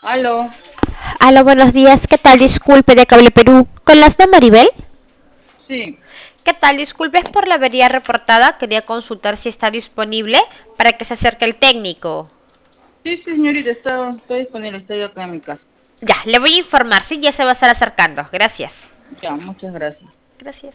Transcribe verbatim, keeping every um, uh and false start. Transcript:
Aló. Hola, buenos días. ¿Qué tal? Disculpe, de Cable Perú. ¿Con las de Maribel? Sí. ¿Qué tal? Disculpe, es por la avería reportada. Quería consultar si está disponible para que se acerque el técnico. Sí, sí, señorita, está, estoy disponible, estoy acá en mi casa. Ya, le voy a informar, sí, ya se va a estar acercando. Gracias. Ya, muchas gracias. Gracias.